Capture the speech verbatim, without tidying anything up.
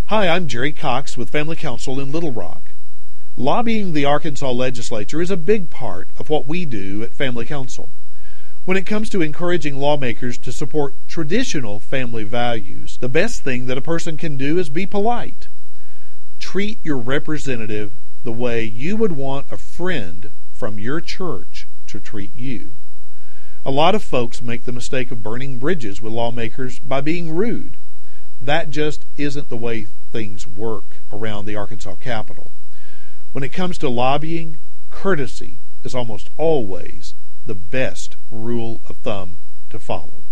Hi, I'm Jerry Cox with Family Council in Little Rock. Lobbying the Arkansas legislature is a big part of what we do at Family Council. When it comes to encouraging lawmakers to support traditional family values, the best thing that a person can do is be polite. Treat your representative the way you would want a friend from your church to treat you. A lot of folks make the mistake of burning bridges with lawmakers by being rude. That just isn't the way things work around the Arkansas Capitol. When it comes to lobbying, courtesy is almost always the best rule of thumb to follow.